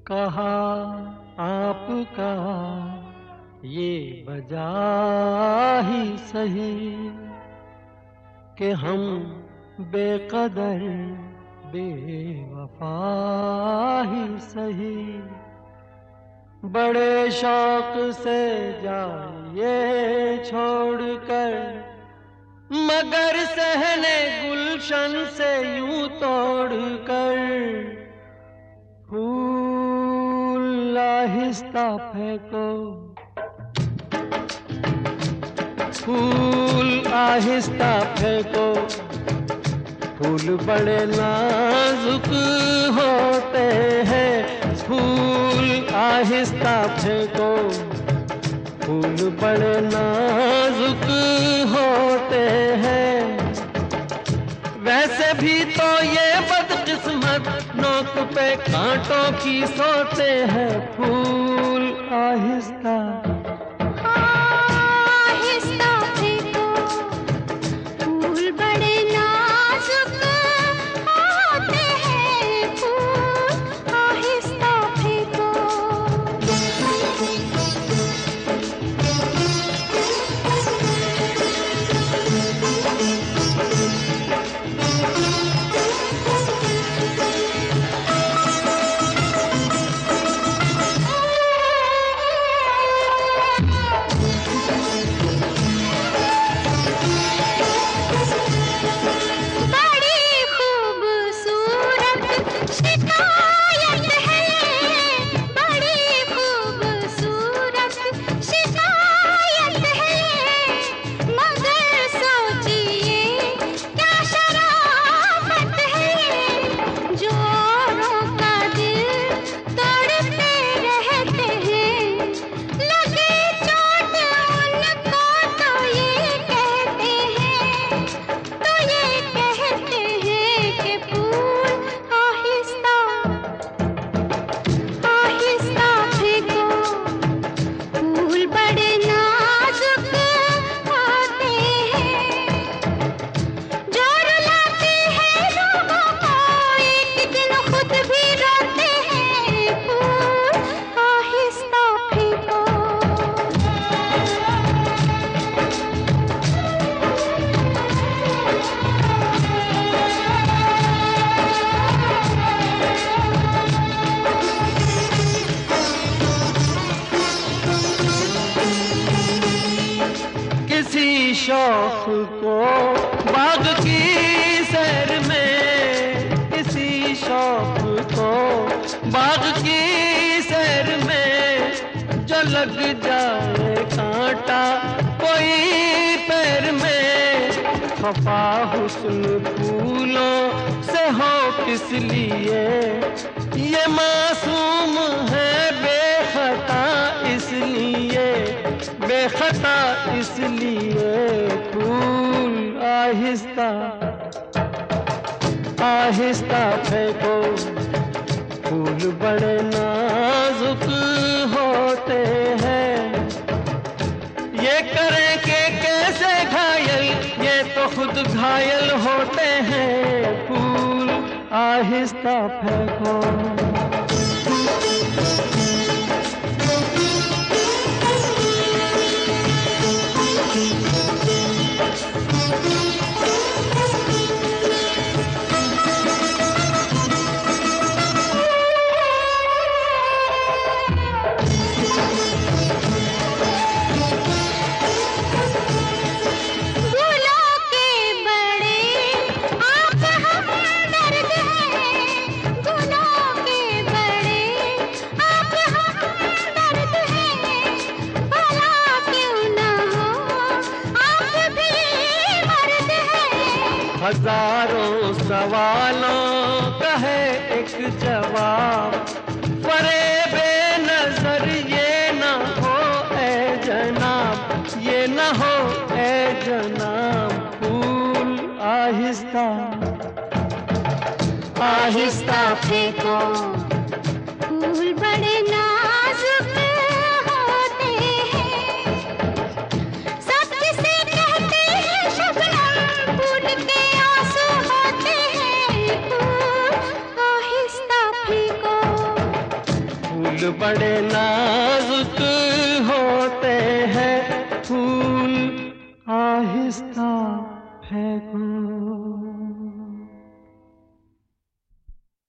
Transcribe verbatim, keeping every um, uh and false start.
कहा आपका ये वजह ही सही कि हम बेकदर बेवफा ही सही। बड़े शौक से जाइए छोड़कर, मगर सहने गुलशन से यूं तोड़कर। फूल आहिस्ता फेंको, फूल आहिस्ता फेंको, फूल बड़े नाजुक होते हैं। फूल आहिस्ता फेंको, फूल बड़े नाजुक होते हैं। वैसे भी तो ये बदकिस्मत नोक पे कांटों की सोते हैं। फूल आहिस्ता आहिस्ता फेंको, फूल बड़े नाजुक होते हैं। फूल आहिस्ता फेंको। शौक को बाग की सैर में, किसी शौक को बाग की सैर में। जो लग जाए कांटा कोई पैर में, खफा हुस्न फूलों से हो किस लिए। ये मासूम है बेखता इसलिए, बेखता इसलिए। फूल आहिस्ता आहिस्ता फेंको, फूल बड़े नाजुक होते हैं। ये करें कि कैसे घायल, ये तो खुद घायल होते हैं। फूल आहिस्ता फेंको। हजारों सवालों का है एक जवाब, फरेबे नजर ये न हो ए जनाब, ये न हो ए जनाब। फूल आहिस्ता आहिस्ता फेंको, फूल बड़े नाजुक होते हैं। सब किसे कहते हैं शबनम, फूल के आंसू होते हैं। फूल आहिस्ता फेंको। फूल बड़े नाजुक होते हैं, फूल आहिस्ता फेंको।